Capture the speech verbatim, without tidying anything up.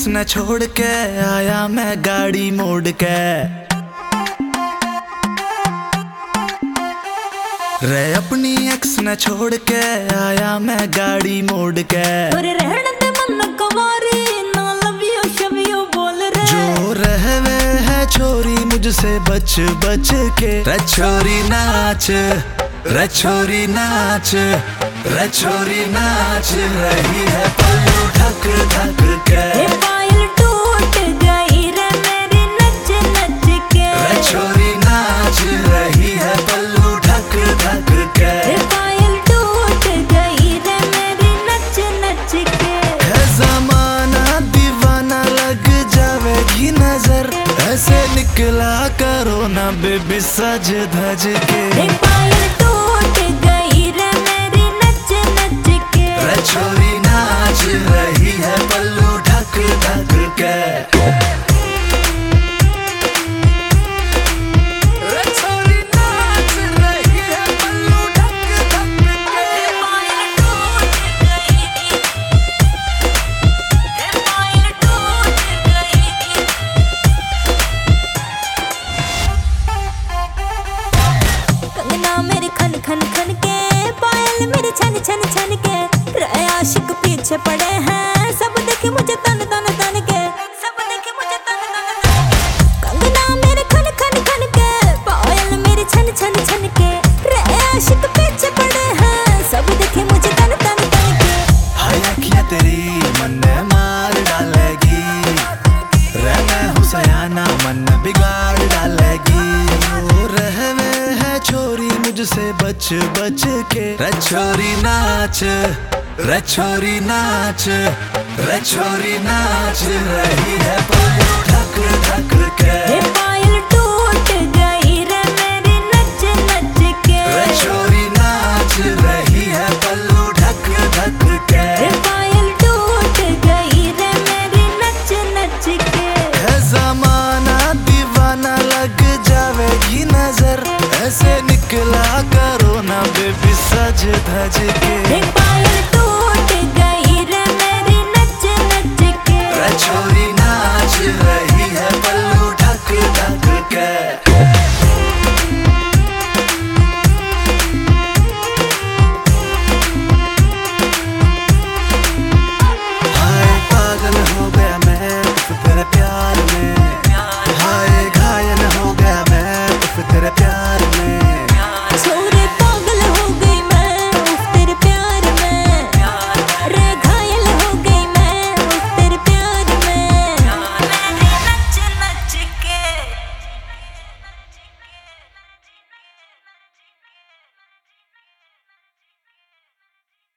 न छोड़ के आया मैं गाड़ी मोड़ के। रे अपनी एक्स न छोड़ के आया मैं गाड़ी मोड़ के। जो रहवे है छोरी मुझसे बच बच के। रे छोरी नाच रे छोरी नाच रे छोरी नाच रही है पल्लू ढक ढक के। पायल टूट गई रे मेरी नच नच के। रे छोरी नाच रही है पल्लू ढक ढक के। पायल टूट गई रे मेरी नच नच के। है ज़माना दीवाना लग जावेगी नजर, ऐसे निकला करो ना बेबी सज धज के। पायल टूट गई रे मेरी नच नच के। रे छोरी नाच रही है पल्लू ढक ढक के। रे छोरी नाच रही है पल्लू ढक ढक के। पायल टूट गई रे पायल टूट गई। कंगना मेरी खन खन खन के, पायल मेरी छन छन छन के। रे आशिक पीछे पड़े हैं सब देखे मुझे तन तन तन के। सब देखे मुझे तन तन तन के। कंगना मेरे खन खन खन के, पायल मेरी छन छन छन के। रे आशिक पीछे पड़े हैं सब देखे मुझे तन तन तन के। हाय अखियाँ तेरी मन मार डालेगी, रे मैं हूँ सयाना मन बिगाड़ डालेगी। ओ रहवे है छोरी मुझसे बच बच के। रे छोरी नाच रे छोरी नाच रे छोरी नाच रही है पल्लू ढक ढक के। पायल टूट गई रे मेरी नच नच के। रे छोरी नाच रही है पल्लू ढक ढक के। पायल टूट गई रे मेरी नच नच के। है ज़माना दीवाना लग जावेगी नजर, ऐसे निकला करो ना बेबी सज धज के।